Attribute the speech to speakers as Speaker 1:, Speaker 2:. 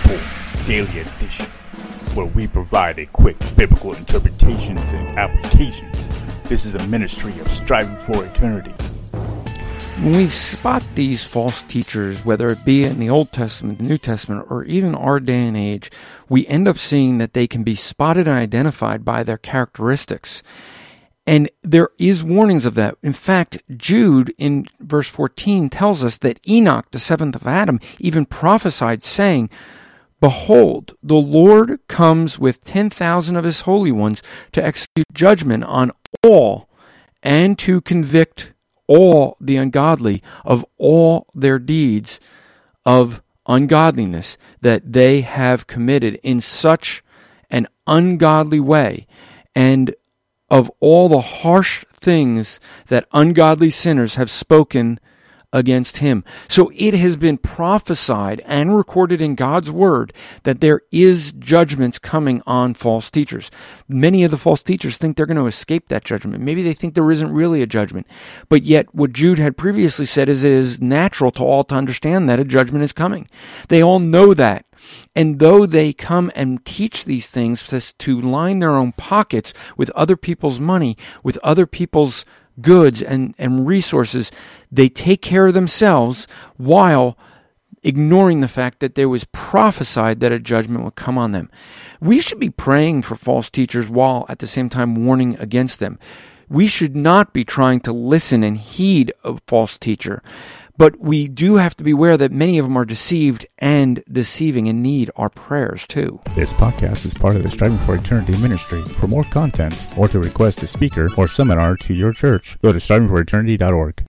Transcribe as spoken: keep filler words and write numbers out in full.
Speaker 1: Report Daily Edition, where we provide a quick biblical interpretations and applications. This is a ministry of striving for eternity.
Speaker 2: When we spot these false teachers, whether it be in the Old Testament, the New Testament, or even our day and age, we end up seeing that they can be spotted and identified by their characteristics. And there is warnings of that. In fact, Jude in verse fourteen tells us that Enoch, the seventh of Adam, even prophesied saying, "Behold, the Lord comes with ten thousand of his holy ones to execute judgment on all and to convict all the ungodly of all their deeds of ungodliness that they have committed in such an ungodly way, and of all the harsh things that ungodly sinners have spoken against him." So it has been prophesied and recorded in God's word that there is judgments coming on false teachers. Many of the false teachers think they're going to escape that judgment. Maybe they think there isn't really a judgment. But yet what Jude had previously said is it is natural to all to understand that a judgment is coming. They all know that. And though they come and teach these things to, to line their own pockets with other people's money, with other people's goods and, and resources, they take care of themselves while ignoring the fact that there was prophesied that a judgment would come on them. We should be praying for false teachers while at the same time warning against them. We should not be trying to listen and heed a false teacher. But we do have to be aware that many of them are deceived and deceiving and need our prayers too.
Speaker 1: This podcast is part of the Striving for Eternity ministry. For more content or to request a speaker or seminar to your church, go to striving for eternity dot org.